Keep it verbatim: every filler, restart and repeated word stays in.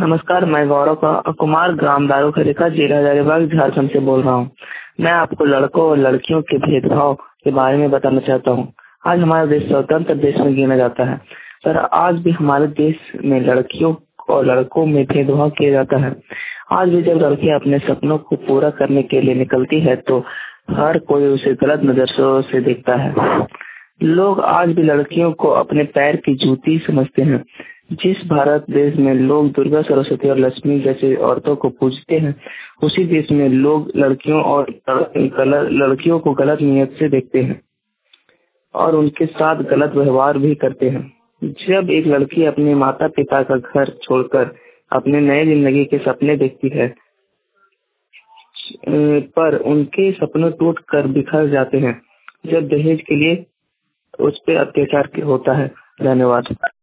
नमस्कार, मैं गौरव का कुमार ग्राम दारूखरीका जिला हजारीबाग झारखंड से बोल रहा हूँ। मैं आपको लड़कों और लड़कियों के भेदभाव के बारे में बताना चाहता हूँ। आज हमारा देश स्वतंत्र देश में गिना जाता है, पर आज भी हमारे देश में लड़कियों और लड़कों में भेदभाव किया जाता है। आज भी जब लड़कियां अपने सपनों को पूरा करने के लिए निकलती है तो हर कोई उसे गलत नजरों से देखता है। लोग आज भी लड़कियों को अपने पैर की जूती समझते हैं। जिस भारत देश में लोग दुर्गा, सरस्वती और लक्ष्मी जैसे औरतों को पूजते हैं, उसी देश में लोग लड़कियों और लड़कियों को गलत नियत से देखते हैं और उनके साथ गलत व्यवहार भी करते हैं। जब एक लड़की अपने माता पिता का घर छोड़कर अपने नए जिंदगी के सपने देखती है, पर उनके सपने टूट कर बिखर जाते हैं जब दहेज के लिए उस पर अत्याचार होता है। धन्यवाद।